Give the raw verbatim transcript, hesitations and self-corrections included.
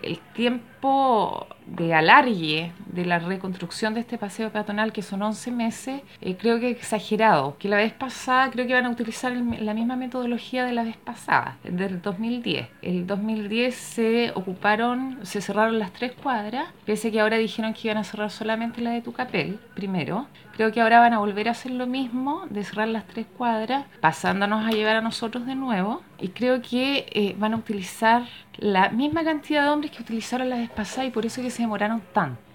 el tiempo de alargue de la reconstrucción de este paseo peatonal, que son once meses, eh, creo que es exagerado. Que la vez pasada creo que van a utilizar el, la misma metodología de la vez pasada, del dos mil diez. El dos mil diez se ocuparon, se cerraron las tres cuadras, pese a que ahora dijeron que iban a cerrar solamente la de Tucapel, primero. Creo que ahora van a volver a hacer lo mismo, de cerrar las tres cuadras, pasándonos a llevar a nosotros de nuevo. Y creo que eh, van a utilizar la misma cantidad de hombres que utilizaron la vez pasada y por eso que se demoraron tanto.